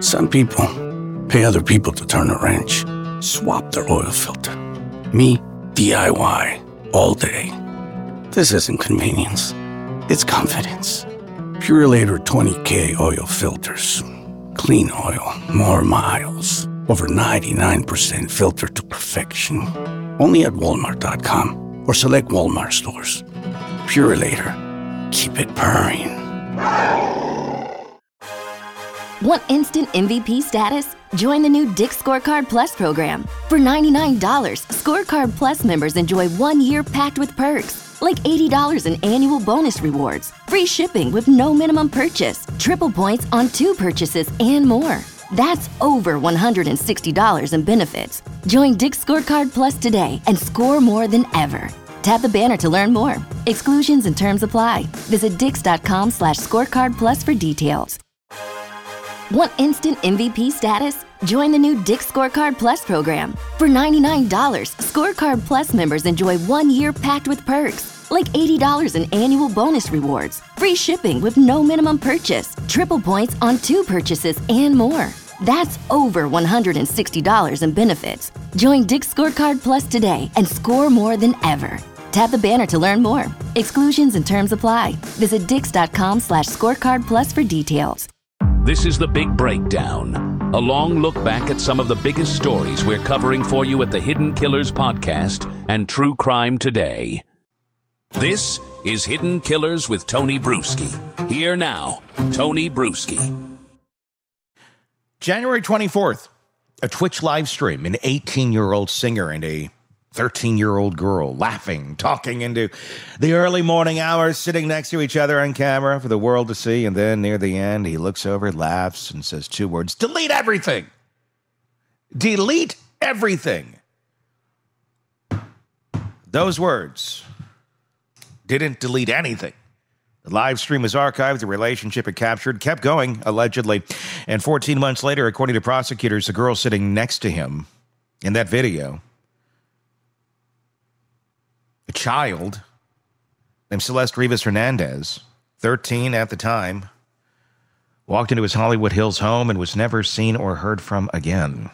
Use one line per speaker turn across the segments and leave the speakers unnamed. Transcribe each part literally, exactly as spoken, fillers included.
Some people pay other people to turn a wrench, swap their oil filter. Me, D I Y, all day. This isn't convenience. It's confidence. Purolator twenty K oil filters. Clean oil, more miles. Over ninety-nine percent filtered to perfection. Only at walmart dot com or select Walmart stores. Purolator. Keep it purring.
Want instant M V P status? Join the new Dick's Scorecard Plus program. For ninety-nine dollars, Scorecard Plus members enjoy one year packed with perks, like eighty dollars in annual bonus rewards, free shipping with no minimum purchase, triple points on two purchases, and more. That's over one hundred sixty dollars in benefits. Join Dick's Scorecard Plus today and score more than ever. Tap the banner to learn more. Exclusions and terms apply. Visit dix.com slash scorecard plus for details. Want instant M V P status? Join the new Dick's Scorecard Plus program. For ninety-nine dollars, Scorecard Plus members enjoy one year packed with perks, like eighty dollars in annual bonus rewards, free shipping with no minimum purchase, triple points on two purchases, and more. That's over one hundred sixty dollars in benefits. Join Dick's Scorecard Plus today and score more than ever. Tap the banner to learn more. Exclusions and terms apply. Visit dix.com slash scorecard plus for details.
This is The Big Breakdown, a long look back at some of the biggest stories we're covering for you at the Hidden Killers podcast and True Crime Today. This is Hidden Killers with Tony Bruschi. Here now, Tony Bruschi.
January twenty-fourth, a Twitch live stream, an eighteen-year-old singer and a thirteen-year-old girl laughing, talking into the early morning hours, sitting next to each other on camera for the world to see. And then near the end, he looks over, laughs, and says two words: delete everything. Delete everything. Those words didn't delete anything. The live stream was archived, the relationship it captured kept going, allegedly. And fourteen months later, according to prosecutors, the girl sitting next to him in that video, a child named Celeste Rivas Hernandez, thirteen at the time, walked into his Hollywood Hills home and was never seen or heard from again.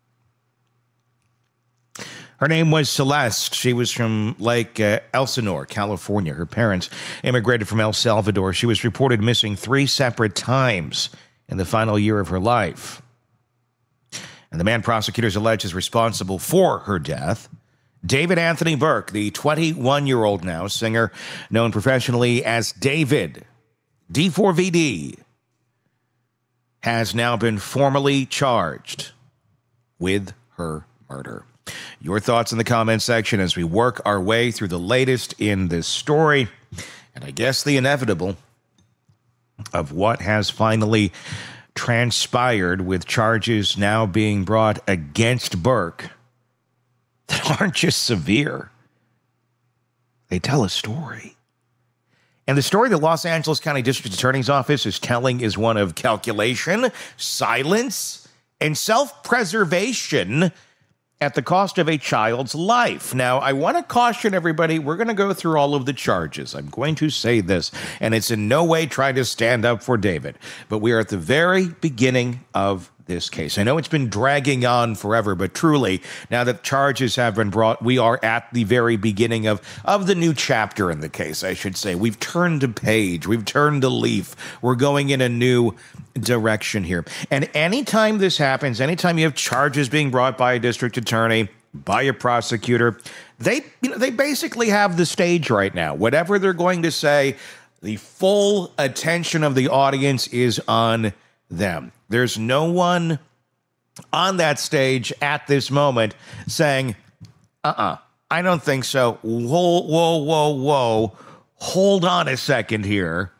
Her name was Celeste. She was from Lake uh, Elsinore, California. Her parents immigrated from El Salvador. She was reported missing three separate times in the final year of her life. And the man prosecutors allege is responsible for her death, David Anthony Burke, the twenty-one-year-old now singer known professionally as David, D four V D, has now been formally charged with her murder. Your thoughts in the comments section as we work our way through the latest in this story, and I guess the inevitable of what has finally transpired with charges now being brought against Burke that aren't just severe. They tell a story. And the story the Los Angeles County District Attorney's Office is telling is one of calculation, silence, and self-preservation at the cost of a child's life. Now, I want to caution everybody, we're going to go through all of the charges. I'm going to say this, and it's in no way trying to stand up for David, but we are at the very beginning of this case. I know it's been dragging on forever, but truly, now that charges have been brought, we are at the very beginning of, of the new chapter in the case, I should say. We've turned a page. We've turned a leaf. We're going in a new direction here. And anytime this happens, anytime you have charges being brought by a district attorney, by a prosecutor, they, you know, they basically have the stage right now. Whatever they're going to say, the full attention of the audience is on them. There's no one on that stage at this moment saying, uh-uh, I don't think so. Whoa, whoa, whoa, whoa. Hold on a second here.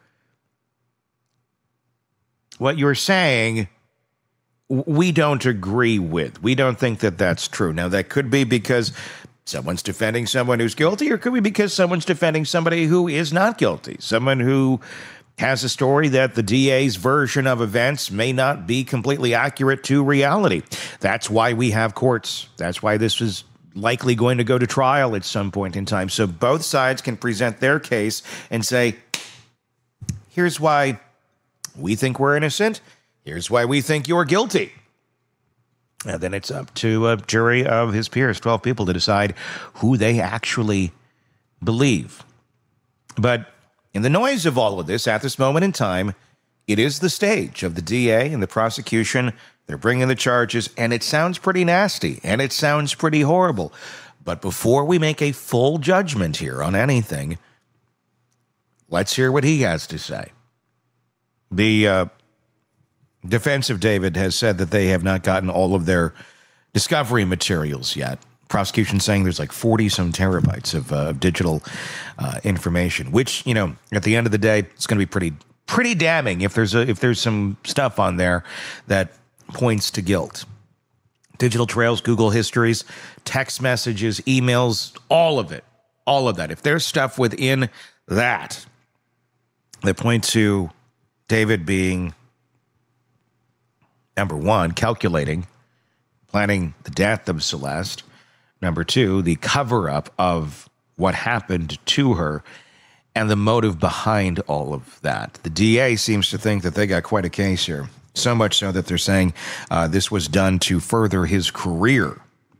What you're saying, we don't agree with. We don't think that that's true. Now, that could be because someone's defending someone who's guilty, or it could be because someone's defending somebody who is not guilty, someone who has a story that the D A's version of events may not be completely accurate to reality. That's why we have courts. That's why this is likely going to go to trial at some point in time. So both sides can present their case and say, here's why we think we're innocent. Here's why we think you're guilty. And then it's up to a jury of his peers, twelve people, to decide who they actually believe. But in the noise of all of this, at this moment in time, it is the stage of the D A and the prosecution. They're bringing the charges, and it sounds pretty nasty, and it sounds pretty horrible. But before we make a full judgment here on anything, let's hear what he has to say. The uh, defense of David has said that they have not gotten all of their discovery materials yet. Prosecution saying there's like forty some terabytes of uh, digital uh, information, which, you know, at the end of the day, it's going to be pretty pretty damning if there's a, if there's some stuff on there that points to guilt. Digital trails, Google histories, text messages, emails, all of it, all of that. If there's stuff within that that point to David being, number one, calculating, planning the death of Celeste. Number two, the cover-up of what happened to her and the motive behind all of that. The D A seems to think that they got quite a case here. So much so that they're saying uh, this was done to further his career.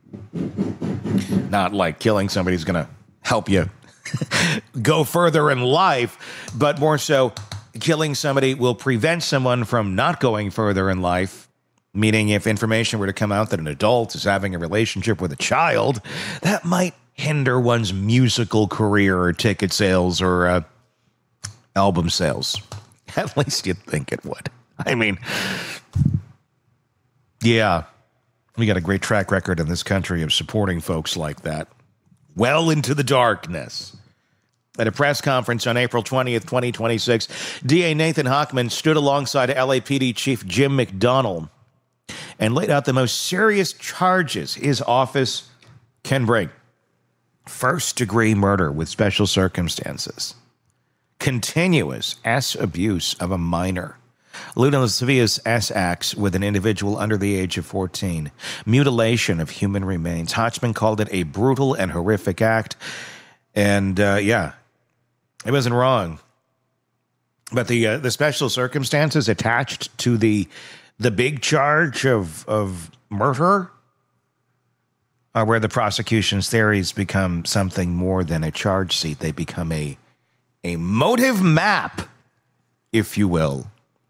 Not like killing somebody's going to help you go further in life, but more so killing somebody will prevent someone from not going further in life. Meaning if information were to come out that an adult is having a relationship with a child, that might hinder one's musical career or ticket sales or uh, album sales. At least you'd think it would. I mean, yeah, we got a great track record in this country of supporting folks like that. Well into the darkness. At a press conference on April twentieth, twenty twenty-six, D A Nathan Hochman stood alongside L A P D Chief Jim McDonnell and laid out the most serious charges his office can bring. First-degree murder with special circumstances. Continuous S abuse of a minor. Lewd and lascivious S acts with an individual under the age of fourteen. Mutilation of human remains. Hochman called it a brutal and horrific act. And, uh, yeah, it wasn't wrong. But the uh, the special circumstances attached to the the big charge of of murder are where the prosecution's theories become something more than a charge sheet. They become a a motive map, if you will.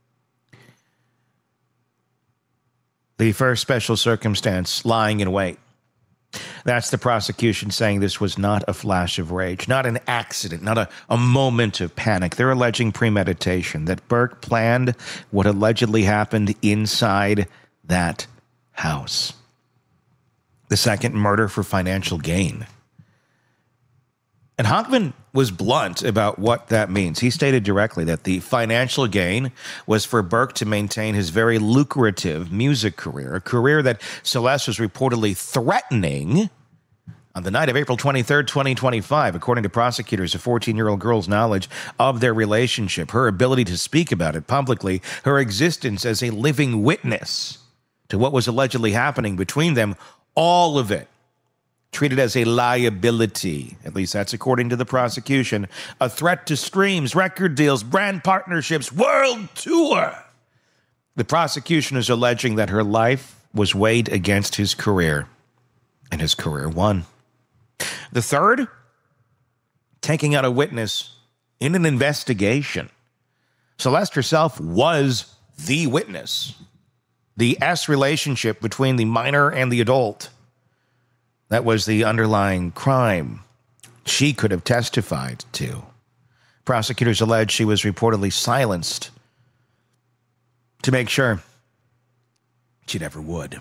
The first special circumstance, lying in wait. That's the prosecution saying this was not a flash of rage, not an accident, not a, a moment of panic. They're alleging premeditation, that Burke planned what allegedly happened inside that house. The second, murder for financial gain. And Hochman was blunt about what that means. He stated directly that the financial gain was for Burke to maintain his very lucrative music career, a career that Celeste was reportedly threatening on the night of April twenty-third, twenty twenty-five. According to prosecutors, a fourteen-year-old girl's knowledge of their relationship, her ability to speak about it publicly, her existence as a living witness to what was allegedly happening between them, all of it treated as a liability, at least that's according to the prosecution, a threat to streams, record deals, brand partnerships, world tour. The prosecution is alleging that her life was weighed against his career, and his career won. The third, taking out a witness in an investigation. Celeste herself was the witness. The S relationship between the minor and the adult. That was the underlying crime she could have testified to. Prosecutors allege she was reportedly silenced to make sure she never would.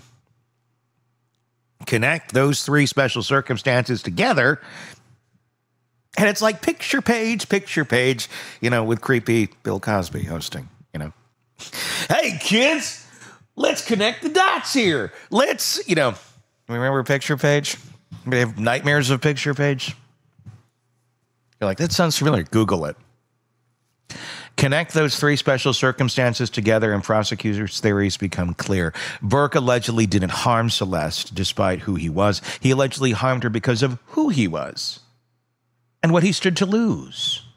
Connect those three special circumstances together, and it's like picture page, picture page, you know, with creepy Bill Cosby hosting, you know. Hey, kids, let's connect the dots here. Let's, you know... Remember Picture Page? Anybody have nightmares of Picture Page? You're like, that sounds familiar. Google it. Connect those three special circumstances together and prosecutors' theories become clear. Burke allegedly didn't harm Celeste despite who he was. He allegedly harmed her because of who he was and what he stood to lose.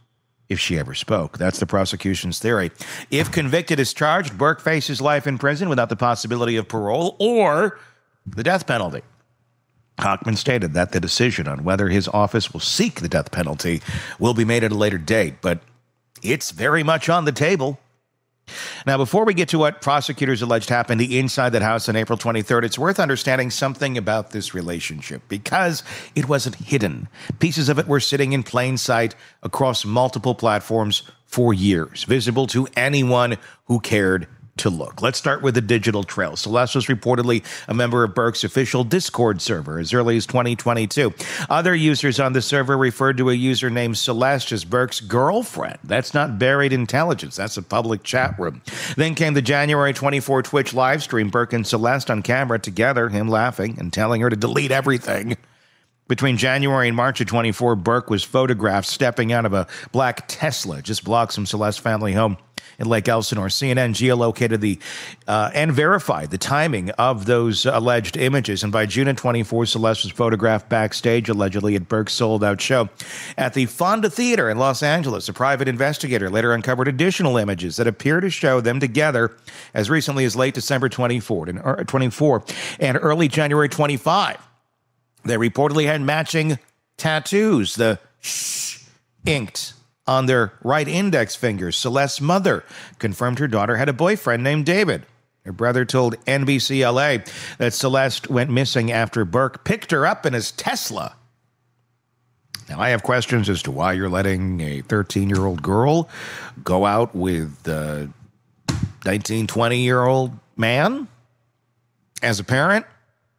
if she ever spoke. That's the prosecution's theory. If convicted as charged, Burke faces life in prison without the possibility of parole or the death penalty. Hochman stated that the decision on whether his office will seek the death penalty will be made at a later date, but it's very much on the table. Now, before we get to what prosecutors alleged happened inside that house on April twenty-third, it's worth understanding something about this relationship because it wasn't hidden. Pieces of it were sitting in plain sight across multiple platforms for years, visible to anyone who cared to look. Let's start with the digital trail. Celeste was reportedly a member of Burke's official Discord server as early as twenty twenty-two. Other users on the server referred to a user named Celeste as Burke's girlfriend. That's not buried intelligence. That's a public chat room. Then came the January twenty-fourth Twitch live stream, Burke and Celeste on camera together, him laughing and telling her to delete everything. Between January and March of twenty-four, Burke was photographed stepping out of a black Tesla just blocks from Celeste's family home in Lake Elsinore. C N N geolocated the uh, and verified the timing of those alleged images. And by June of twenty-four, Celeste was photographed backstage, allegedly at Burke's sold-out show at the Fonda Theater in Los Angeles. A private investigator later uncovered additional images that appear to show them together as recently as late December twenty-fourth and twenty-four and early January twenty-five. They reportedly had matching tattoos, the shh inked on their right index fingers. Celeste's mother confirmed her daughter had a boyfriend named David. Her brother told N B C L A that Celeste went missing after Burke picked her up in his Tesla. Now, I have questions as to why you're letting a thirteen-year-old girl go out with a nineteen, twenty-year-old man as a parent.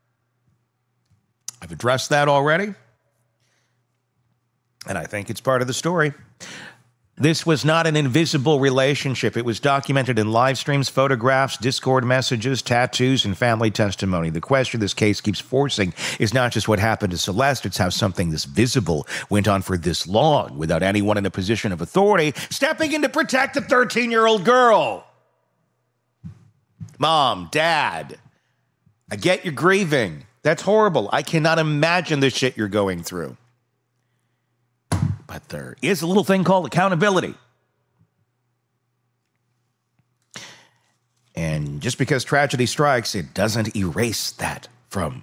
I've addressed that already, and I think it's part of the story. This was not an invisible relationship. It was documented in live streams, photographs, Discord messages, tattoos, and family testimony. The question this case keeps forcing is not just what happened to Celeste, it's how something this visible went on for this long without anyone in a position of authority stepping in to protect the thirteen-year-old girl. Mom, Dad, I get you're grieving. That's horrible. I cannot imagine the shit you're going through. But there is a little thing called accountability. And just because tragedy strikes, it doesn't erase that from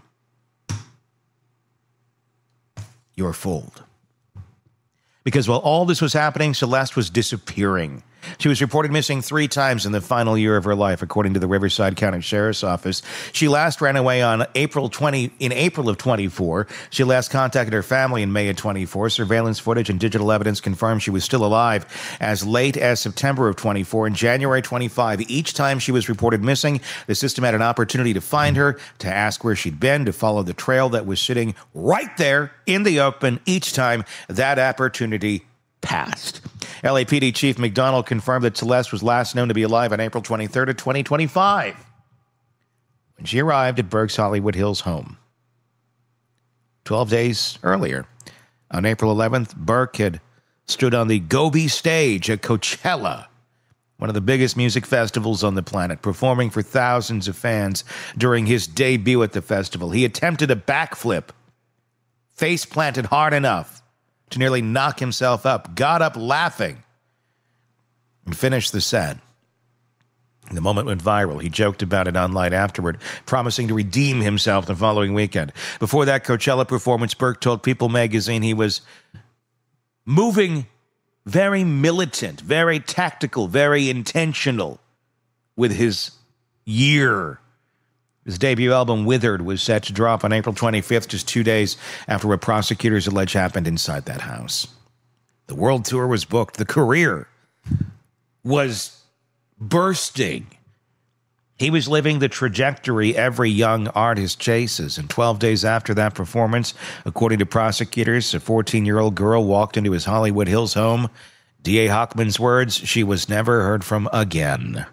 your fold. Because while all this was happening, Celeste was disappearing. She was reported missing three times in the final year of her life, according to the Riverside County Sheriff's Office. She last ran away on April twentieth, in April of twenty-four. She last contacted her family in May of twenty-four. Surveillance footage and digital evidence confirmed she was still alive as late as September of twenty-four. And January twenty-five, each time she was reported missing, the system had an opportunity to find her, to ask where she'd been, to follow the trail that was sitting right there in the open. Each time that opportunity passed. L A P D Chief McDonald confirmed that Celeste was last known to be alive on April twenty-third of twenty twenty-five when she arrived at Burke's Hollywood Hills home. Twelve days earlier, on April eleventh, Burke had stood on the Gobi stage at Coachella, one of the biggest music festivals on the planet, performing for thousands of fans during his debut at the festival. He attempted a backflip, face planted hard enough to nearly knock himself up, got up laughing, and finished the set. The moment went viral. He joked about it online afterward, promising to redeem himself the following weekend. Before that Coachella performance, Burke told People magazine he was moving very militant, very tactical, very intentional with his year. His debut album, Withered, was set to drop on April twenty-fifth, just two days after what prosecutors allege happened inside that house. The world tour was booked. The career was bursting. He was living the trajectory every young artist chases. And twelve days after that performance, according to prosecutors, a fourteen-year-old girl walked into his Hollywood Hills home. D A Hochman's words, she was never heard from again.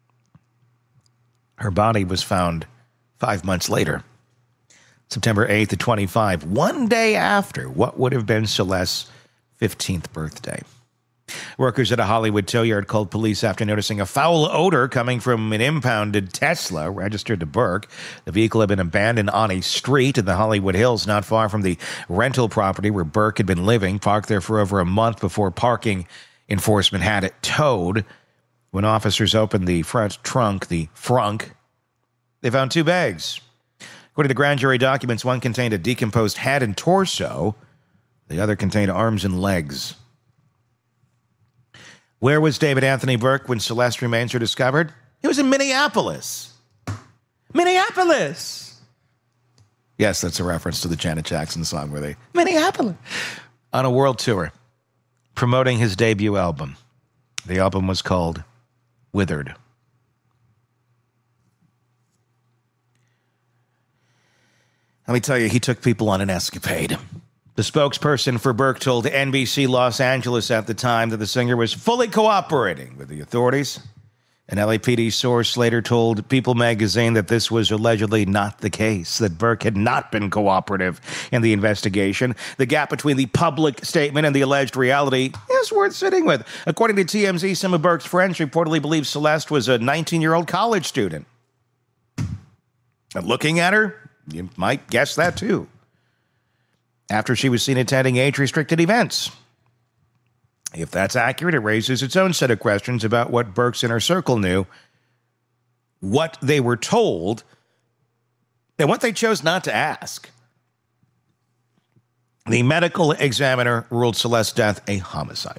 Her body was found Five months later, September eighth of twenty-five, one day after what would have been Celeste's fifteenth birthday. Workers at a Hollywood tow yard called police after noticing a foul odor coming from an impounded Tesla registered to Burke. The vehicle had been abandoned on a street in the Hollywood Hills, not far from the rental property where Burke had been living, parked there for over a month before parking Enforcement had it towed. When officers opened the front trunk, the frunk, they found two bags. According to grand jury documents, one contained a decomposed head and torso. The other contained arms and legs. Where was David Anthony Burke when Celeste remains were discovered? He was in Minneapolis. Minneapolis! Yes, that's a reference to the Janet Jackson song where they, Minneapolis, on a world tour, promoting his debut album. The album was called Withered. Let me tell you, he took people on an escapade. The spokesperson for Burke told N B C Los Angeles at the time that the singer was fully cooperating with the authorities. An L A P D source later told People magazine that this was allegedly not the case, that Burke had not been cooperative in the investigation. The gap between the public statement and the alleged reality is worth sitting with. According to T M Z, some of Burke's friends reportedly believe Celeste was a nineteen-year-old college student. And looking at her, you might guess that too. After she was seen attending age-restricted events. If that's accurate, it raises its own set of questions about what Burke's inner circle knew, what they were told, and what they chose not to ask. The medical examiner ruled Celeste's death a homicide.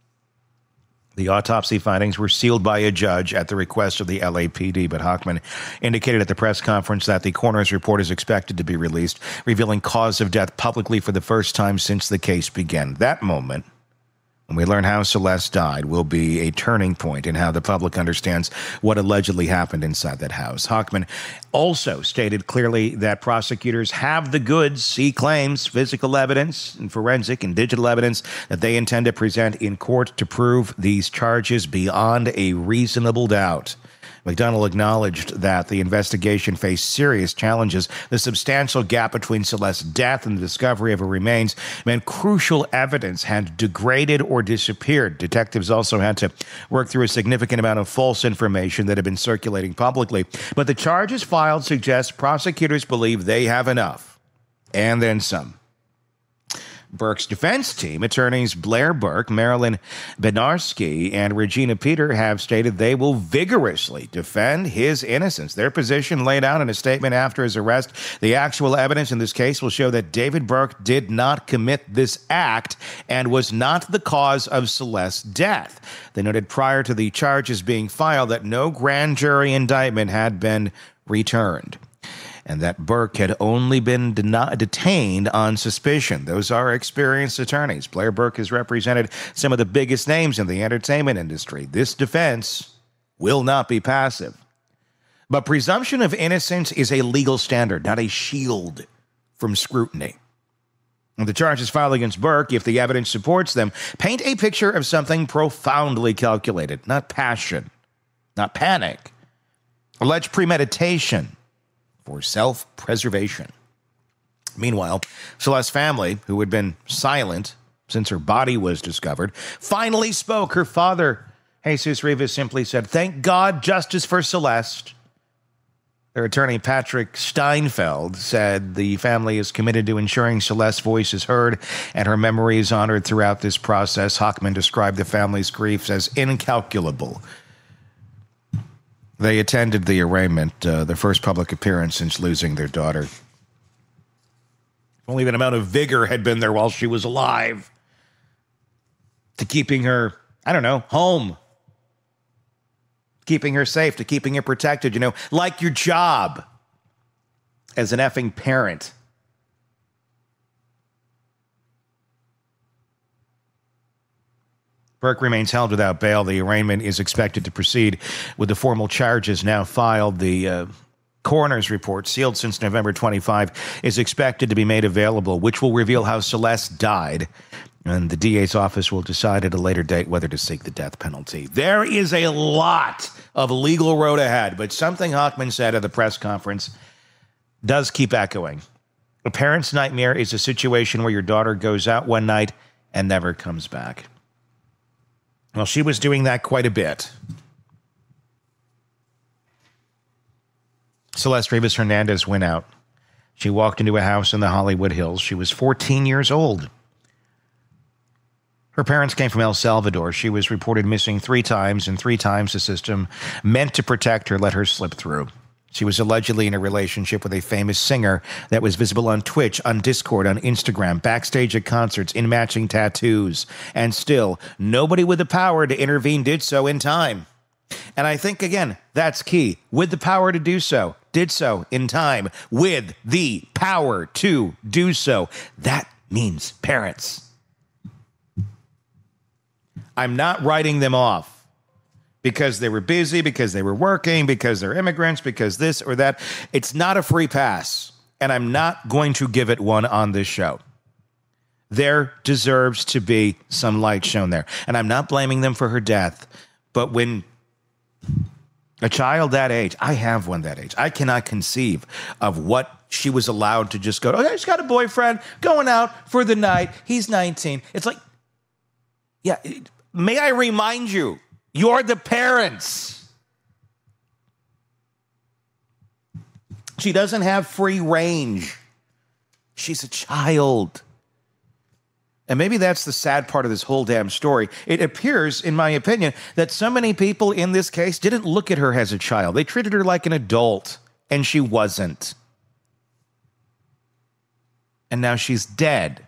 The autopsy findings were sealed by a judge at the request of the L A P D, but Hochman indicated at the press conference that the coroner's report is expected to be released, revealing cause of death publicly for the first time since the case began. That moment, when we learn how Celeste died, will be a turning point in how the public understands what allegedly happened inside that house. Hochman also stated clearly that prosecutors have the goods, he claims, physical evidence and forensic and digital evidence that they intend to present in court to prove these charges beyond a reasonable doubt. McDonnell acknowledged that the investigation faced serious challenges. The substantial gap between Celeste's death and the discovery of her remains meant crucial evidence had degraded or disappeared. Detectives also had to work through a significant amount of false information that had been circulating publicly. But the charges filed suggest prosecutors believe they have enough, and then some. Burke's defense team, attorneys Blair Burke, Marilyn Benarski, and Regina Peter, have stated they will vigorously defend his innocence. Their position laid out in a statement after his arrest. The actual evidence in this case will show that David Burke did not commit this act and was not the cause of Celeste's death. They noted prior to the charges being filed that no grand jury indictment had been returned, and that Burke had only been den- detained on suspicion. Those are experienced attorneys. Blair Burke has represented some of the biggest names in the entertainment industry. This defense will not be passive. But presumption of innocence is a legal standard, not a shield from scrutiny. And the charges filed against Burke, if the evidence supports them, paint a picture of something profoundly calculated, not passion, not panic, alleged premeditation, for self-preservation. Meanwhile, Celeste's family, who had been silent since her body was discovered, finally spoke. Her father, Jesus Rivas, simply said, "Thank God, justice for Celeste." Their attorney, Patrick Steinfeld, said the family is committed to ensuring Celeste's voice is heard and her memory is honored throughout this process. Hochman described the family's griefs as incalculable. They attended the arraignment, uh, their first public appearance since losing their daughter. Only that amount of vigor had been there while she was alive to keeping her, I don't know, home. Keeping her safe, to keeping her protected, you know, like your job as an effing parent. Burke remains held without bail. The arraignment is expected to proceed with the formal charges now filed. The uh, coroner's report, sealed since November twenty-fifth, is expected to be made available, which will reveal how Celeste died. And the D A's office will decide at a later date whether to seek the death penalty. There is a lot of legal road ahead, but something Hochman said at the press conference does keep echoing. A parent's nightmare is a situation where your daughter goes out one night and never comes back. Well, she was doing that quite a bit. Celeste Rivas Hernandez went out. She walked into a house in the Hollywood Hills. She was fourteen years old. Her parents came from El Salvador. She was reported missing three times, and three times the system meant to protect her let her slip through. She was allegedly in a relationship with a famous singer that was visible on Twitch, on Discord, on Instagram, backstage at concerts, in matching tattoos. And still, nobody with the power to intervene did so in time. And I think, again, that's key. With the power to do so, did so in time. With the power to do so. That means parents. I'm not writing them off because they were busy, because they were working, because they're immigrants, because this or that. It's not a free pass, and I'm not going to give it one on this show. There deserves to be some light shown there. And I'm not blaming them for her death, but when a child that age, I have one that age, I cannot conceive of what she was allowed to just go, oh, she's got a boyfriend going out for the night. He's nineteen. It's like, yeah, may I remind you, you're the parents. She doesn't have free range. She's a child. And maybe that's the sad part of this whole damn story. It appears, in my opinion, that so many people in this case didn't look at her as a child. They treated her like an adult, and she wasn't. And now she's dead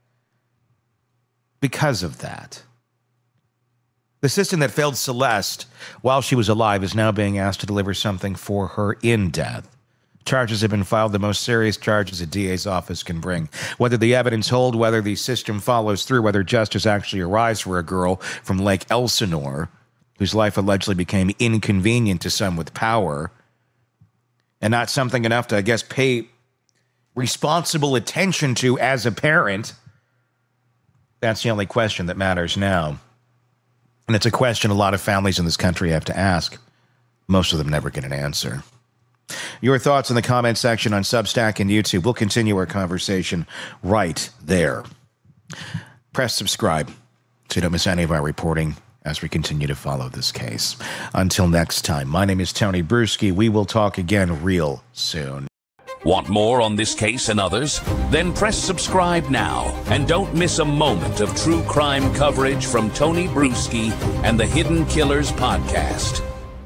because of that. The system that failed Celeste while she was alive is now being asked to deliver something for her in death. Charges have been filed, the most serious charges a D A's office can bring. Whether the evidence hold, whether the system follows through, whether justice actually arrives for a girl from Lake Elsinore, whose life allegedly became inconvenient to some with power, and not something enough to, I guess, pay responsible attention to as a parent. That's the only question that matters now. And it's a question a lot of families in this country have to ask. Most of them never get an answer. Your thoughts in the comment section on Substack and YouTube. We'll continue our conversation right there. Press subscribe so you don't miss any of our reporting as we continue to follow this case. Until next time, my name is Tony Bruschi. We will talk again real soon.
Want more on this case and others? Then press subscribe now and don't miss a moment of true crime coverage from Tony Bruschi and the Hidden Killers podcast.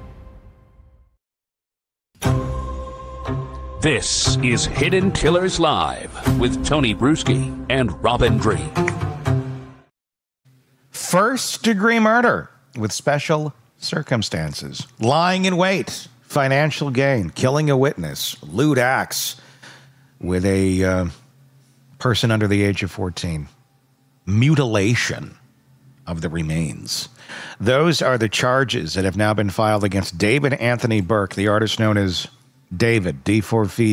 This is Hidden Killers Live with Tony Bruschi and Robin Drake.
First degree murder with special circumstances. Lying in wait. Financial gain. Killing a witness. Lewd acts with a uh, person under the age of fourteen. Mutilation of the remains. Those are the charges that have now been filed against David Anthony Burke, the artist known as David, D four V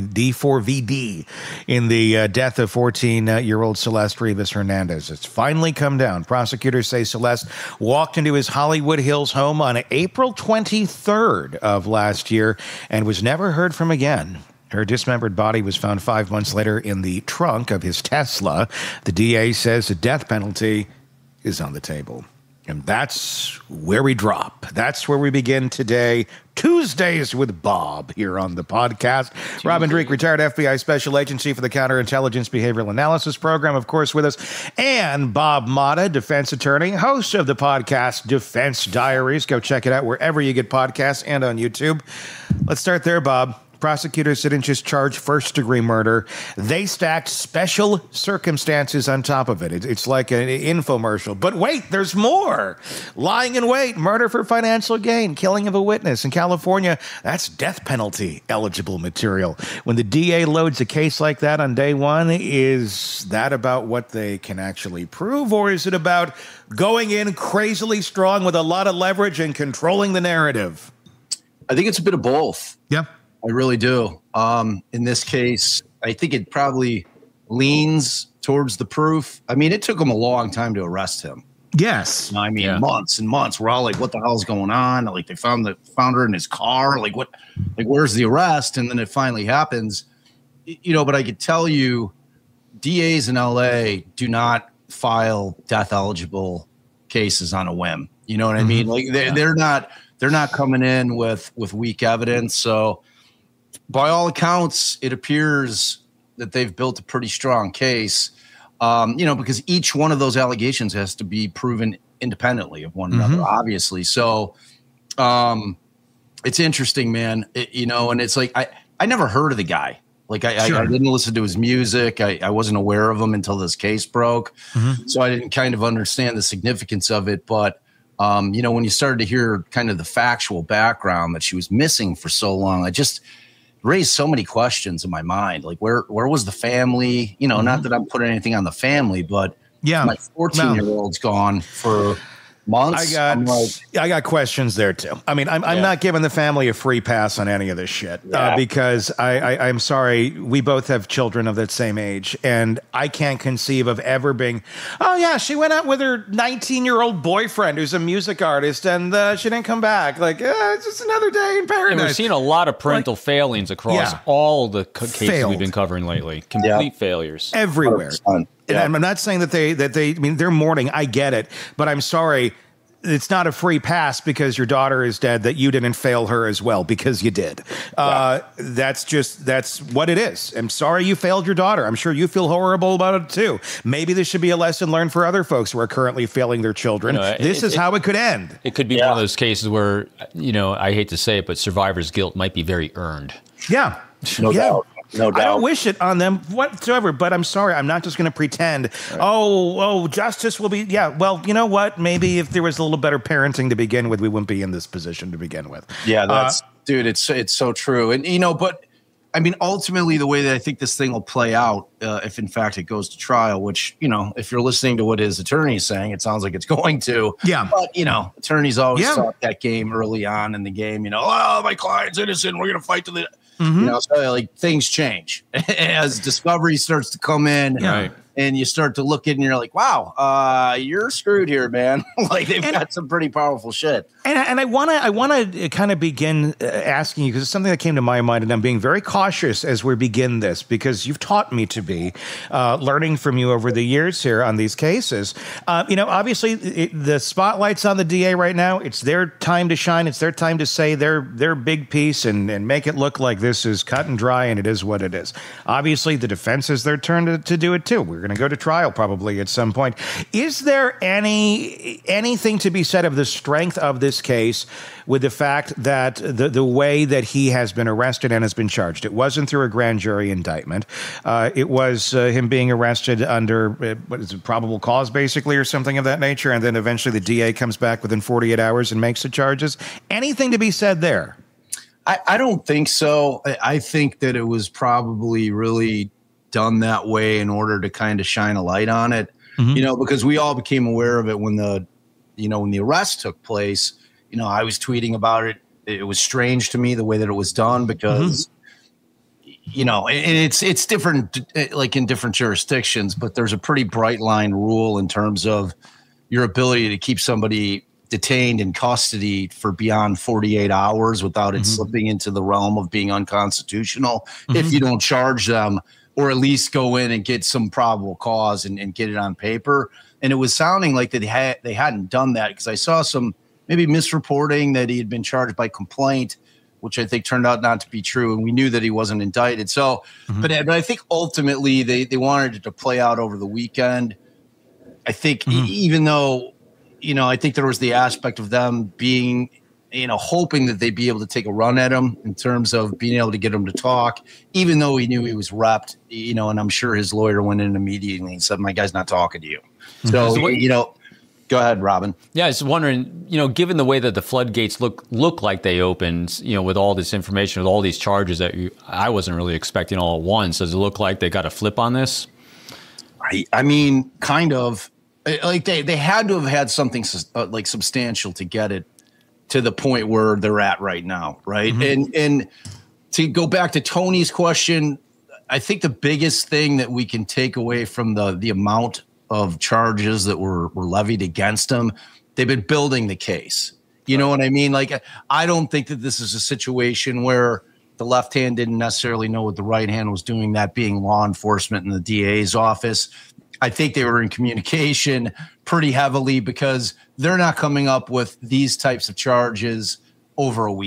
D, in the uh, death of fourteen-year-old Celeste Rivas Hernandez. It's finally come down. Prosecutors say Celeste walked into his Hollywood Hills home on April twenty-third of last year and was never heard from again. Her dismembered body was found five months later in the trunk of his Tesla. The D A says the death penalty is on the table. And that's where we drop. That's where we begin today. Tuesdays with Bob here on the podcast. Tuesday. Robin Drake, retired F B I Special Agency for the Counterintelligence Behavioral Analysis Program, of course, with us. And Bob Motta, defense attorney, host of the podcast Defense Diaries. Go check it out wherever you get podcasts and on YouTube. Let's start there, Bob. Prosecutors didn't just charge first-degree murder. They stacked special circumstances on top of it. It's like an infomercial. But wait, there's more. Lying in wait, murder for financial gain, killing of a witness. In California, that's death penalty eligible material. When the D A loads a case like that on day one, is that about what they can actually prove? Or is it about going in crazily strong with a lot of leverage and controlling the narrative?
I think it's a bit of both.
Yeah.
I really do. Um, in this case, I think it probably leans towards the proof. I mean, it took them a long time to arrest him.
Yes.
I mean,
yeah.
months and months. We're all like, what the hell's going on? Like, they found the found her in his car. Like, what? Like, where's the arrest? And then it finally happens. You know, but I could tell you, D As in L A do not file death eligible cases on a whim. You know what I mean? Mm-hmm. Like, they're, yeah. they're not they're not coming in with with weak evidence. So, by all accounts, it appears that they've built a pretty strong case. Um, you know, because each one of those allegations has to be proven independently of one another,
Mm-hmm.
obviously. So, um, it's interesting, man. It, you know, and it's like I, I never heard of the guy. Like I,
Sure.
I, I didn't listen to his music. I, I wasn't aware of him until this case broke.
Mm-hmm.
So I didn't kind of understand the significance of it. But um, you know, when you started to hear kind of the factual background that she was missing for so long, I just raised so many questions in my mind. Like where where was the family? You know, mm-hmm. not that I'm putting anything on the family, but
yeah,
my fourteen year old's gone for months.
I got,
I'm like,
I got questions there too. I mean, I'm, I'm
Yeah.
not giving the family a free pass on any of this shit uh,
Yeah.
because I, I, I'm sorry, we both have children of that same age, and I can't conceive of ever being, oh yeah, she went out with her nineteen year old boyfriend who's a music artist, and uh, she didn't come back. Like, uh, it's just another day in paradise.
And we've seen a lot of parental like, failings across
yeah.
all the co- cases
Failed.
we've been covering lately. Complete
Yeah.
failures
everywhere.
one hundred percent. Yeah.
And I'm not saying that they that they. I mean, they're mourning. I get it, but I'm sorry. It's not a free pass because your daughter is dead that you didn't fail her as well because you did. Uh, that's just, that's what it is. I'm sorry you failed your daughter. I'm sure you feel horrible about it too. Maybe this should be a lesson learned for other folks who are currently failing their children.
You know,
this
it,
is
it,
how it could end.
It could be
Yeah.
one of those cases where, you know, I hate to say it, but survivor's guilt might be very earned.
Yeah.
No
yeah.
doubt. No doubt.
I don't wish it on them whatsoever, but I'm sorry. I'm not just going to pretend, right. oh, oh, justice will be. Yeah, well, you know what? Maybe if there was a little better parenting to begin with, we wouldn't be in this position to begin with.
Yeah, that's,
uh,
dude, it's it's so true. And, you know, but I mean, ultimately, the way that I think this thing will play out, uh, if in fact it goes to trial, which, you know, if you're listening to what his attorney is saying, it sounds like it's going to.
Yeah.
But, you know, attorneys always
Yeah.
talk that game early on in the game, you know, oh, my client's innocent. We're going to fight to the.
Mm-hmm.
You know, so like things change as discovery starts to come in,
Right.
and you start to look in, and you're like, "Wow, uh, you're screwed here, man!" Like they've
And-
got some pretty powerful shit.
And, and I want to I want to kind of begin uh, asking you because it's something that came to my mind, and I'm being very cautious as we begin this because you've taught me to be, uh, learning from you over the years here on these cases. Uh, you know, obviously it, the spotlight's on the D A right now. It's their time to shine. It's their time to say their their big piece and and make it look like this is cut and dry, and it is what it is. Obviously, the defense is their turn to, to do it too. We're going to go to trial probably at some point. Is there any anything to be said of the strength of this case with the fact that the, the way that he has been arrested and has been charged? It wasn't through a grand jury indictment. Uh, it was uh, him being arrested under, uh, what is it, probable cause, basically, or something of that nature, and then eventually the D A comes back within forty-eight hours and makes the charges. Anything to be said there?
I, I don't think so. I, I think that it was probably really done that way in order to kind of shine a light on it,
Mhm.
you know, because we all became aware of it when the, you know, when the arrest took place. You know, I was tweeting about it. It was strange to me the way that it was done because, you know, and it's it's different, like in different jurisdictions, but there's a pretty bright line rule in terms of your ability to keep somebody detained in custody for beyond forty-eight hours without it
Mhm.
slipping into the realm of being unconstitutional
Mhm.
if you don't charge them or at least go in and get some probable cause and, and get it on paper. And it was sounding like that they, had, they hadn't done that because I saw some maybe misreporting that he had been charged by complaint, which I think turned out not to be true. And we knew that he wasn't indicted. So,
Mhm.
but, but I think ultimately they, they wanted it to play out over the weekend. I think
Mhm.
e- even though, you know, I think there was the aspect of them being, you know, hoping that they'd be able to take a run at him in terms of being able to get him to talk, even though he knew he was repped, you know, and I'm sure his lawyer went in immediately and said, my guy's not talking to you. So,
So what-
you know, go ahead, Robin.
Yeah, I was wondering, you know, given the way that the floodgates look look like they opened, you know, with all this information, with all these charges that you, I wasn't really expecting all at once, does it look like they got a flip on this?
I, I mean, kind of. Like they, they had to have had something sus- uh, like substantial to get it to the point where they're at right now, right?
Mm-hmm.
And and to go back to Tony's question, I think the biggest thing that we can take away from the the amount of charges that were were levied against them, they've been building the case. You know what I mean? Like, I don't think that this is a situation where the left hand didn't necessarily know what the right hand was doing, that being law enforcement in the D A's office. I think they were in communication pretty heavily because they're not coming up with these types of charges over a weekend.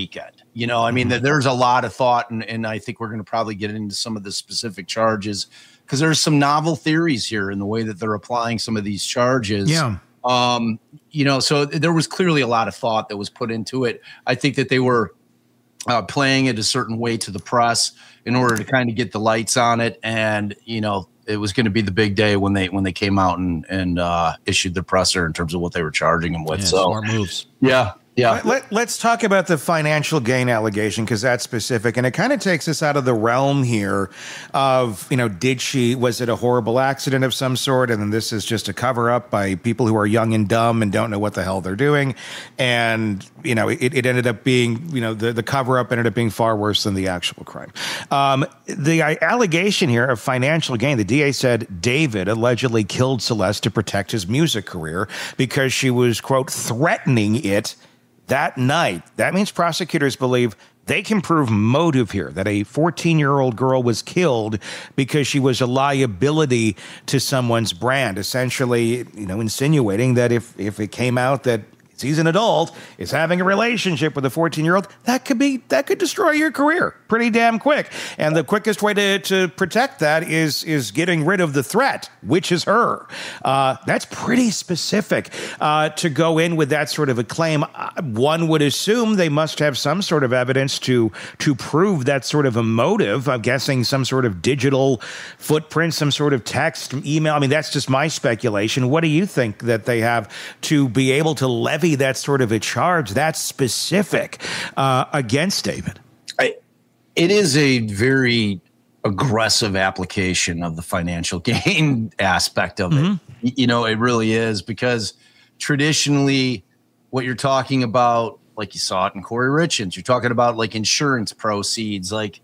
You know, I mean, mm-hmm. there's a lot of thought, and, and I think we're going to probably get into some of the specific charges because there's some novel theories here in the way that they're applying some of these charges.
Yeah.
Um, you know, so there was clearly a lot of thought that was put into it. I think that they were uh, playing it a certain way to the press in order to kind of get the lights on it. And, you know, it was going to be the big day when they when they came out and, and uh, issued the presser in terms of what they were charging him with.
Yeah,
so
smart moves.
Yeah. Yeah.
Let, let, let's talk about the financial gain allegation because that's specific. And it kind of takes us out of the realm here of, you know, did she, was it a horrible accident of some sort? And then this is just a cover up by people who are young and dumb and don't know what the hell they're doing. And, you know, it, it ended up being, you know, the, the cover up ended up being far worse than the actual crime. Um, the allegation here of financial gain, the D A said David allegedly killed Celeste to protect his music career because she was, quote, threatening it that night. That means prosecutors believe they can prove motive here, that a fourteen-year-old girl was killed because she was a liability to someone's brand, essentially, you know, insinuating that if, if it came out that he's an adult, is having a relationship with a fourteen-year-old, that could be that could destroy your career pretty damn quick. And the quickest way to, to protect that is is getting rid of the threat, which is her. Uh, that's pretty specific uh, to go in with that sort of a claim. Uh, one would assume they must have some sort of evidence to to prove that sort of a motive. I'm guessing some sort of digital footprint, some sort of text, email. I mean, that's just my speculation. What do you think that they have to be able to levy that sort of a charge that's specific uh, against David?
I, it is a very aggressive application of the financial gain aspect of mm-hmm. it. You know, it really is, because traditionally what you're talking about, like you saw it in Corey Richins, you're talking about like insurance proceeds, like,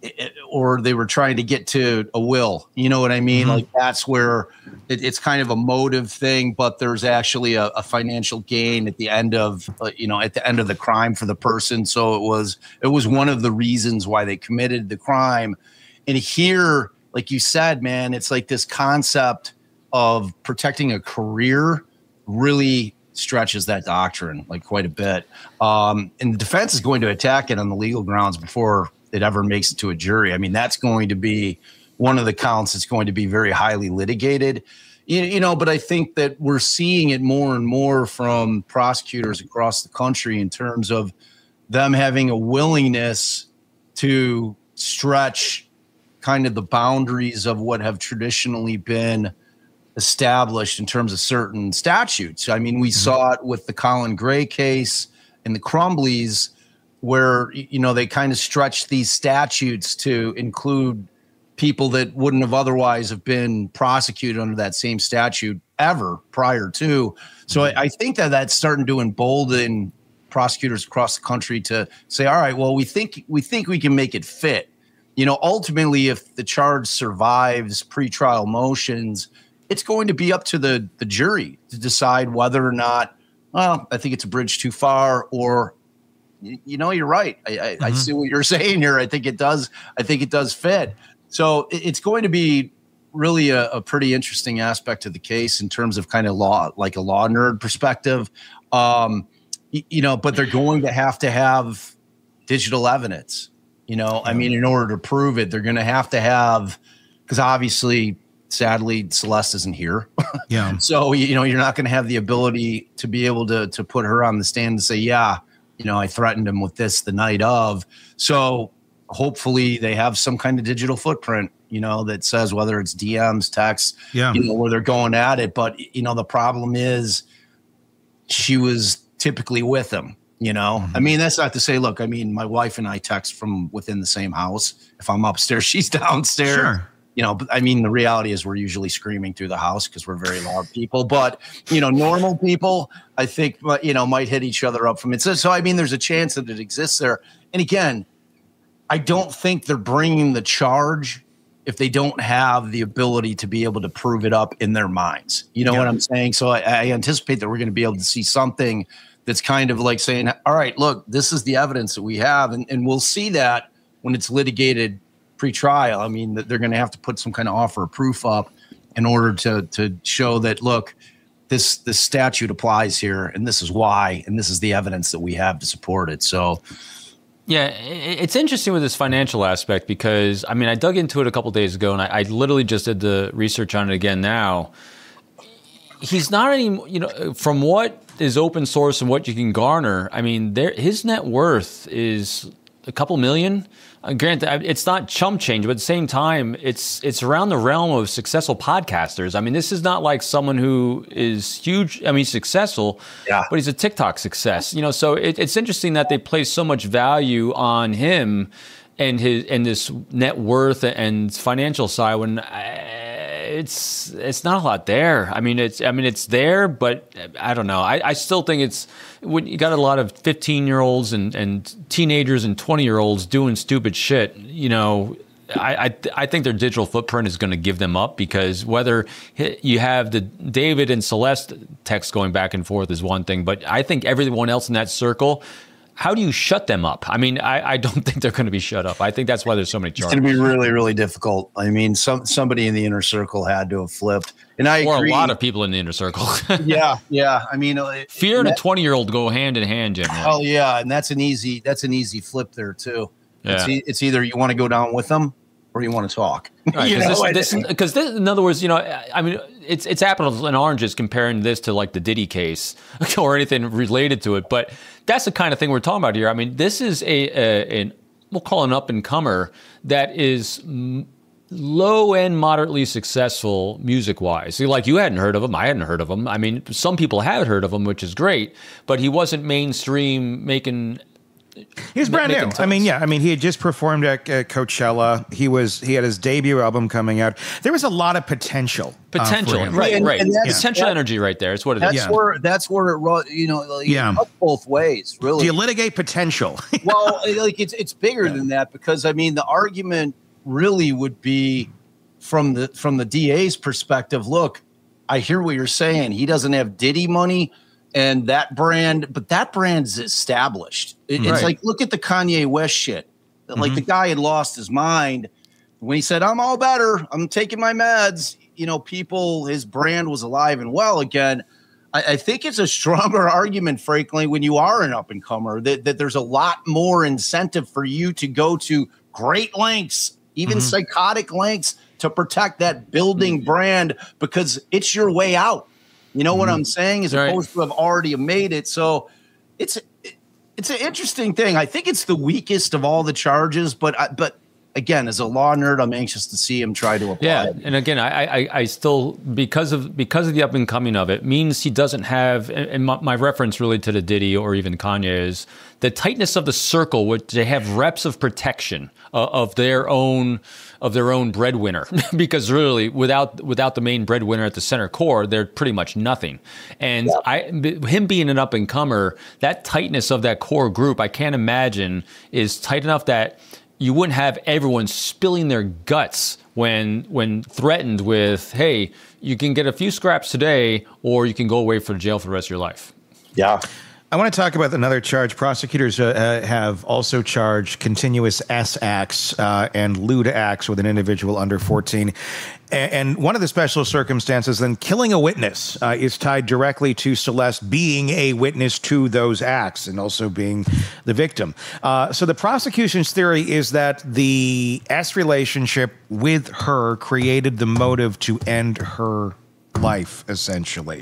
or they were trying to get to a will, you know what I mean? Mm-hmm. Like that's where it, it's kind of a motive thing, but there's actually a, a financial gain at the end of, uh, you know, at the end of the crime for the person. So it was, it was one of the reasons why they committed the crime. And here, like you said, man, it's like this concept of protecting a career really stretches that doctrine like quite a bit. Um, and the defense is going to attack it on the legal grounds before it ever makes it to a jury. I mean, that's going to be one of the counts that's going to be very highly litigated, you, you know, but I think that we're seeing it more and more from prosecutors across the country in terms of them having a willingness to stretch kind of the boundaries of what have traditionally been established in terms of certain statutes. I mean, we mm-hmm. saw it with the Colin Gray case and the Crumbleys, where, you know, they kind of stretched these statutes to include people that wouldn't have otherwise have been prosecuted under that same statute ever prior to. So I, I think that that's starting to embolden prosecutors across the country to say, all right, well, we think we think we can make it fit. You know, ultimately, if the charge survives pretrial motions, it's going to be up to the, the jury to decide whether or not, well, I think it's a bridge too far, or you know, you're right. I, I, mm-hmm. I see what you're saying here. I think it does. I think it does fit. So it's going to be really a, a pretty interesting aspect of the case in terms of kind of law, like a law nerd perspective. Um, you, you know, but they're going to have to have digital evidence. You know, I mean, in order to prove it, they're going to have to have, because obviously, sadly, Celeste isn't here.
Yeah.
So you know, you're not going to have the ability to be able to to put her on the stand and say, yeah, you know, I threatened him with this the night of. So hopefully they have some kind of digital footprint, you know, that says whether it's D Ms, texts,
yeah.
you know, where they're going at it. But, you know, the problem is she was typically with him, you know. Mm-hmm. I mean, that's not to say, look, I mean, my wife and I text from within the same house. If I'm upstairs, she's downstairs.
Sure.
You know, but I mean, the reality is we're usually screaming through the house because we're very loud people. But, you know, normal people, I think, you know, might hit each other up from it. So, so, I mean, there's a chance that it exists there. And again, I don't think they're bringing the charge if they don't have the ability to be able to prove it up in their minds. You know yeah. what I'm saying? So I, I anticipate that we're going to be able to see something that's kind of like saying, all right, look, this is the evidence that we have. And, and we'll see that when it's litigated pre-trial. I mean, they're going to have to put some kind of offer of proof up in order to to show that, look, this this statute applies here, and this is why, and this is the evidence that we have to support it. So,
Yeah, it's interesting with this financial aspect because, I mean, I dug into it a couple days ago and I, I literally just did the research on it again now. He's not any, you know, from what is open source and what you can garner, I mean, there his net worth is a couple million. Uh, granted, it's not chump change, but at the same time, it's it's around the realm of successful podcasters. I mean, this is not like someone who is huge. I mean, successful, yeah. but he's a TikTok success. You know, so it, it's interesting that they place so much value on him and his and this net worth and financial side when I, it's it's not a lot there. I mean, it's I mean it's there, but I don't know. I, I still think it's when you got a lot of fifteen year olds and, and teenagers and twenty year olds doing stupid shit. You know, I I, I think their digital footprint is going to give them up because whether you have the David and Celeste text going back and forth is one thing, but I think everyone else in that circle. How do you shut them up? I mean, I, I don't think they're going to be shut up. I think that's why there's so many charges.
It's going to be really, really difficult. I mean, some somebody in the inner circle had to have flipped, and I
or
agree.
a lot of people in the inner circle.
yeah, yeah. I mean,
fear and that, a twenty-year-old go hand in hand, generally.
Oh yeah, and that's an easy that's an easy flip there too.
Yeah.
It's, e- it's either you want to go down with them or you want to talk.
Right, this, this, this, in other words, you know, I mean, it's it's apples and oranges comparing this to like the Diddy case or anything related to it, but that's the kind of thing we're talking about here. I mean, this is a, a an we'll call an up and comer that is low end, moderately successful music wise. So like you hadn't heard of him, I hadn't heard of him. I mean, some people have heard of him, which is great, but he wasn't mainstream making.
He was brand new.
Tons.
I mean, yeah. I mean, he had just performed at uh, Coachella. He was. He had his debut album coming out. There was a lot of potential.
Potential,
uh,
right?
And,
right.
and
potential
that,
energy, right there. It's what it
that's
is.
That's where. That's where it. You know, like,
yeah.
both ways, really.
Do you litigate potential?
Well, like it's it's bigger yeah. than that because I mean, the argument really would be from the from the D A's perspective. Look, I hear what you're saying. He doesn't have Diddy money. And that brand, but that brand's established. It,
right.
It's like, look at the Kanye West shit. Like mm-hmm. the guy had lost his mind when he said, I'm all better. I'm taking my meds. You know, people, his brand was alive and well again. I, I think it's a stronger argument, frankly, when you are an up and comer, that, that there's a lot more incentive for you to go to great lengths, even mm-hmm. psychotic lengths to protect that building brand because it's your way out. You know what I'm saying? As
right.
opposed to have already made it. So it's it, it's an interesting thing. I think it's the weakest of all the charges, but I, but again, as a law nerd, I'm anxious to see him try to apply
yeah,
it.
And again, I, I I still because of because of the up and coming of it means he doesn't have. And my, my reference really to the Diddy or even Kanye is the tightness of the circle, which they have reps of protection uh, of their own. of their own breadwinner, because really without without the main breadwinner at the center core, they're pretty much nothing. And yeah. I, him being an up and comer, that tightness of that core group, I can't imagine is tight enough that you wouldn't have everyone spilling their guts when when threatened with, hey, you can get a few scraps today, or you can go away for jail for the rest of your life.
Yeah.
I want to talk about another charge. Prosecutors uh, have also charged continuous S acts uh, and lewd acts with an individual under fourteen. And one of the special circumstances, then, killing a witness uh, is tied directly to Celeste being a witness to those acts and also being the victim. Uh, so the prosecution's theory is that the S relationship with her created the motive to end her life, essentially.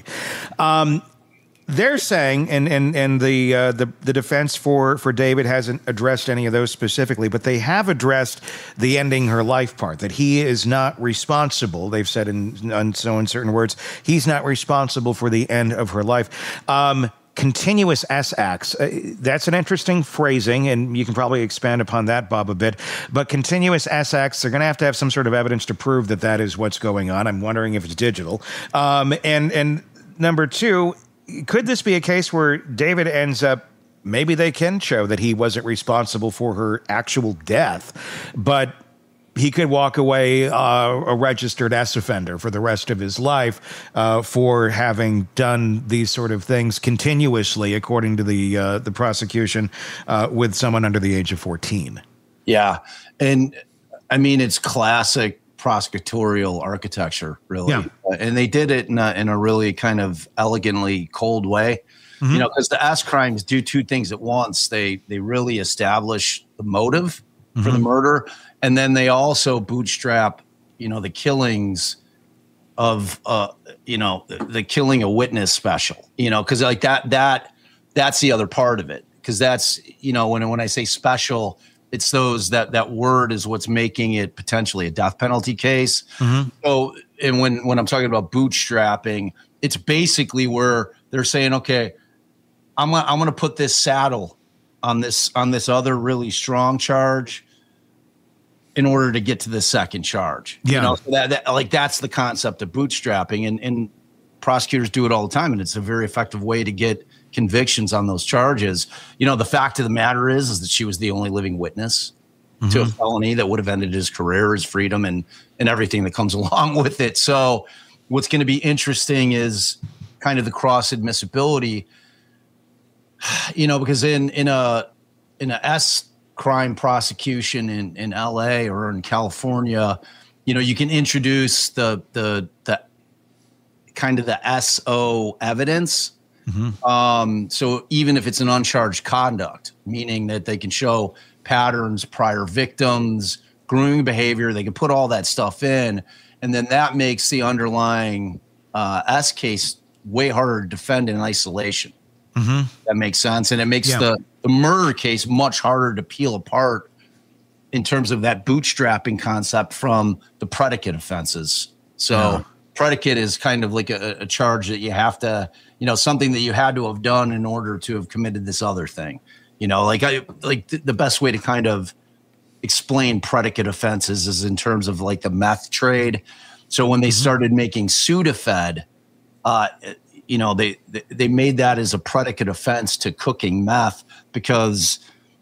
Um They're saying, and and and the uh, the the defense for for David hasn't addressed any of those specifically, but they have addressed the ending her life part. That he is not responsible. They've said in, in so in certain words, he's not responsible for the end of her life. Um, continuous S acts. Uh, that's an interesting phrasing, and you can probably expand upon that, Bob, a bit. But continuous S acts, they're going to have to have some sort of evidence to prove that that is what's going on. I'm wondering if it's digital. Um, and and number two. Could this be a case where David ends up, maybe they can show that he wasn't responsible for her actual death, but he could walk away uh, a registered S offender for the rest of his life uh, for having done these sort of things continuously, according to the uh, the prosecution, uh, with someone under the age of fourteen.
Yeah. And I mean, it's classic prosecutorial architecture, really.
Yeah.
Uh, and they did it in a, in a really kind of elegantly cold way. Mm-hmm. You know, because the S crimes do two things at once. They they really establish the motive mm-hmm. for the murder, and then they also bootstrap, you know, the killings of, uh, you know, the, the killing a witness special. You know, because like that that that's the other part of it. Because that's, you know, when when I say special, it's those that that word is what's making it potentially a death penalty case. Mm-hmm. So, and when when I'm talking about bootstrapping, it's basically where they're saying, okay, I'm gonna, I'm going to put this saddle on this on this other really strong charge in order to get to the second charge.
Yeah,
you know, so that, that like that's the concept of bootstrapping, and and prosecutors do it all the time, and it's a very effective way to get convictions on those charges. You know, the fact of the matter is, is that she was the only living witness mm-hmm. to a felony that would have ended his career, his freedom, and and everything that comes along with it. So, what's going to be interesting is kind of the cross admissibility. You know, because in in a in a S crime prosecution in, in L A or in California, you know, you can introduce the the the kind of the S O evidence. Mm-hmm. Um, so even if it's an uncharged conduct, meaning that they can show patterns, prior victims, grooming behavior, they can put all that stuff in, and then that makes the underlying uh, S case way harder to defend in isolation. Mm-hmm. That makes sense. And it makes yeah. the, the murder case much harder to peel apart in terms of that bootstrapping concept from the predicate offenses. So yeah. predicate is kind of like a, a charge that you have to, you know, something that you had to have done in order to have committed this other thing. You know, like I like th- the best way to kind of explain predicate offenses is in terms of like the meth trade. So when they mm-hmm. started making Sudafed, uh, you know, they they made that as a predicate offense to cooking meth, because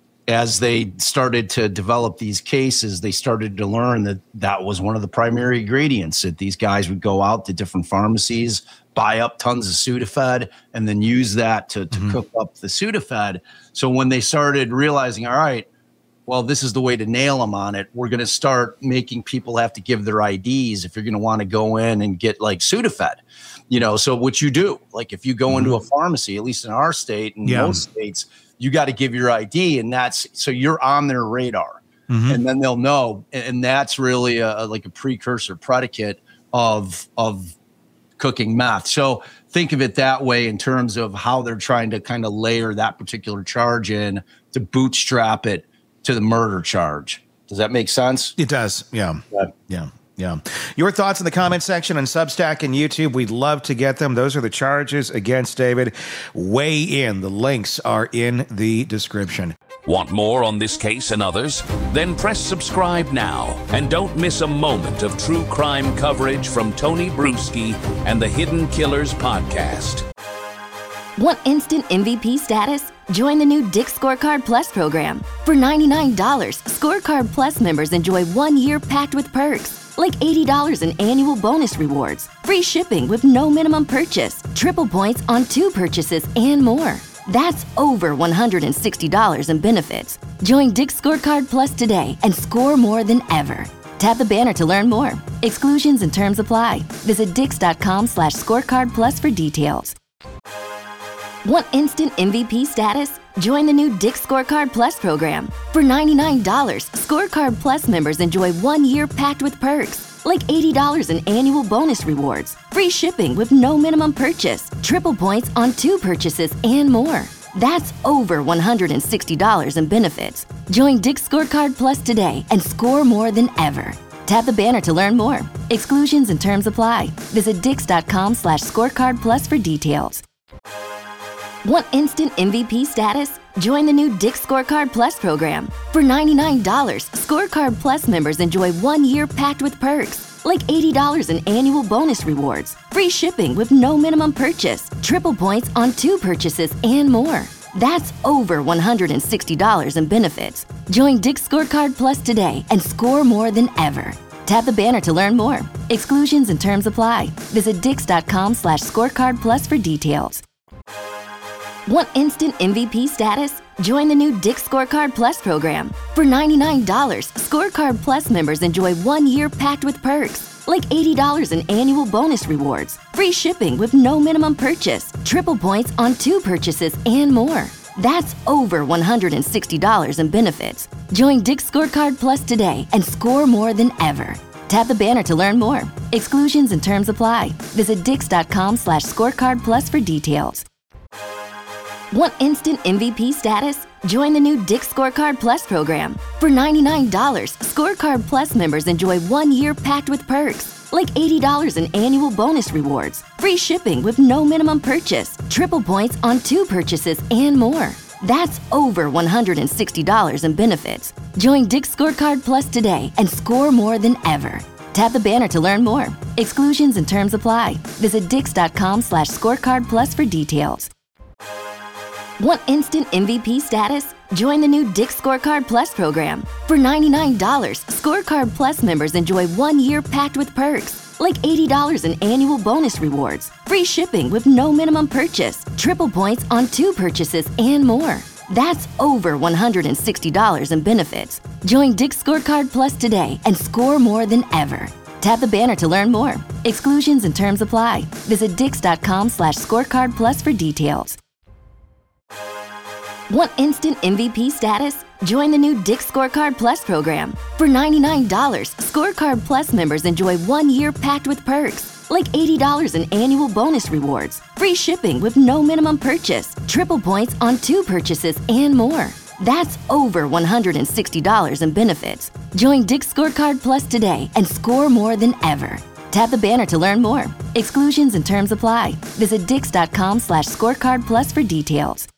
as they started to develop these cases, they started to learn that that was one of the primary ingredients, that these guys would go out to different pharmacies, buy up tons of Sudafed, and then use that to, to mm-hmm. cook up the Sudafed. So when they started realizing, all right, well, this is the way to nail them on it, we're going to start making people have to give their I Ds if you're going to want to go in and get like Sudafed. You know, so what you do, like if you go into a pharmacy, at least in our state and yeah. most states, you got to give your I D, and that's so you're on their radar, mm-hmm. and then they'll know. And that's really a, like a precursor predicate of of cooking meth. So think of it that way in terms of how they're trying to kind of layer that particular charge in to bootstrap it to the murder charge. Does that make sense?
It does. Yeah. Yeah. Yeah. Yeah. Your thoughts in the comment section on Substack and YouTube. We'd love to get them. Those are the charges against David. Weigh in. The links are in the description.
Want more on this case and others? Then press subscribe now and don't miss a moment of true crime coverage from Tony Bruschi and the Hidden Killers podcast.
Want instant M V P status? Join the new Dick's Scorecard Plus program. For ninety-nine dollars, Scorecard Plus members enjoy one year packed with perks, like eighty dollars in annual bonus rewards, free shipping with no minimum purchase, triple points on two purchases, and more. That's over one hundred sixty dollars in benefits. Join Dick's Scorecard Plus today and score more than ever. Tap the banner to learn more. Exclusions and terms apply. Visit dix.com slash scorecard plus for details. Want instant M V P status? Join the new Dick's Scorecard Plus program. For ninety-nine dollars, Scorecard Plus members enjoy one year packed with perks, like eighty dollars in annual bonus rewards, free shipping with no minimum purchase, triple points on two purchases, and more. That's over one hundred sixty dollars in benefits. Join Dick's Scorecard Plus today and score more than ever. Tap the banner to learn more. Exclusions and terms apply. Visit dix.com slash scorecard plus for details. Want instant M V P status? Join the new Dick's Scorecard Plus program. For ninety-nine dollars, Scorecard Plus members enjoy one year packed with perks, like eighty dollars in annual bonus rewards, free shipping with no minimum purchase, triple points on two purchases, and more. That's over one hundred sixty dollars in benefits. Join Dick's Scorecard Plus today and score more than ever. Tap the banner to learn more. Exclusions and terms apply. Visit dix.com slash scorecard plus for details. Want instant M V P status? Join the new Dick's Scorecard Plus program. For ninety-nine dollars, Scorecard Plus members enjoy one year packed with perks, like eighty dollars in annual bonus rewards, free shipping with no minimum purchase, triple points on two purchases, and more. That's over one hundred sixty dollars in benefits. Join Dick's Scorecard Plus today and score more than ever. Tap the banner to learn more. Exclusions and terms apply. Visit dix.com slash scorecard plus for details. Want instant M V P status? Join the new Dick's Scorecard Plus program. For ninety-nine dollars, Scorecard Plus members enjoy one year packed with perks, like eighty dollars in annual bonus rewards, free shipping with no minimum purchase, triple points on two purchases, and more. That's over one hundred sixty dollars in benefits. Join Dick's Scorecard Plus today and score more than ever. Tap the banner to learn more. Exclusions and terms apply. Visit dix.com slash scorecard plus for details. Want instant M V P status? Join the new Dick's Scorecard Plus program. For ninety-nine dollars, Scorecard Plus members enjoy one year packed with perks, like eighty dollars in annual bonus rewards, free shipping with no minimum purchase, triple points on two purchases, and more. That's over one hundred sixty dollars in benefits. Join Dick's Scorecard Plus today and score more than ever. Tap the banner to learn more. Exclusions and terms apply. Visit dix.com slash scorecard plus for details. Want instant M V P status? Join the new Dick's Scorecard Plus program. For ninety-nine dollars, Scorecard Plus members enjoy one year packed with perks, like eighty dollars in annual bonus rewards, free shipping with no minimum purchase, triple points on two purchases, and more. That's over one hundred sixty dollars in benefits. Join Dick's Scorecard Plus today and score more than ever. Tap the banner to learn more. Exclusions and terms apply. Visit dix.com slash scorecard plus for details.